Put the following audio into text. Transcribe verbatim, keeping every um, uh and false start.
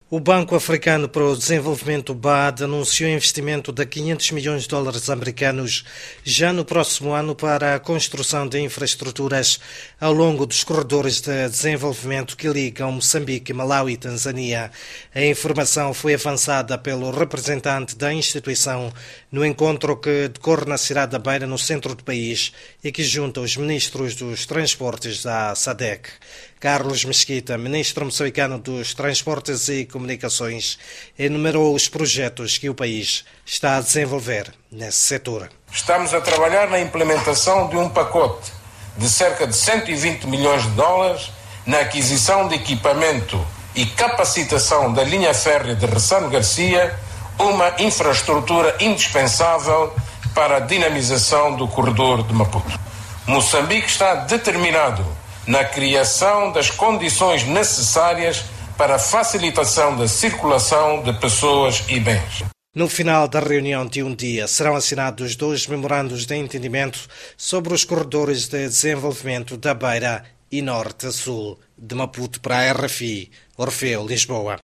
O Banco Africano para o Desenvolvimento, B A D, anunciou investimento de quinhentos milhões de dólares americanos já no próximo ano para a construção de infraestruturas ao longo dos corredores de desenvolvimento que ligam Moçambique, Malawi e Tanzânia. A informação foi avançada pelo representante da instituição no encontro que decorre na cidade da Beira, no centro do país, e que junta os ministros dos transportes da S A D C. Carlos Mesquita, ministro moçambicano dos Transportes e Comunicações, enumerou os projetos que o país está a desenvolver nesse setor. Estamos a trabalhar na implementação de um pacote de cerca de cento e vinte milhões de dólares na aquisição de equipamento e capacitação da linha férrea de Ressano Garcia, uma infraestrutura indispensável para a dinamização do corredor de Maputo. Moçambique está determinado na criação das condições necessárias para a facilitação da circulação de pessoas e bens. No final da reunião de um dia, serão assinados dois memorandos de entendimento sobre os corredores de desenvolvimento da Beira e Norte a Sul, de Maputo para a R F I, Orfeu, Lisboa.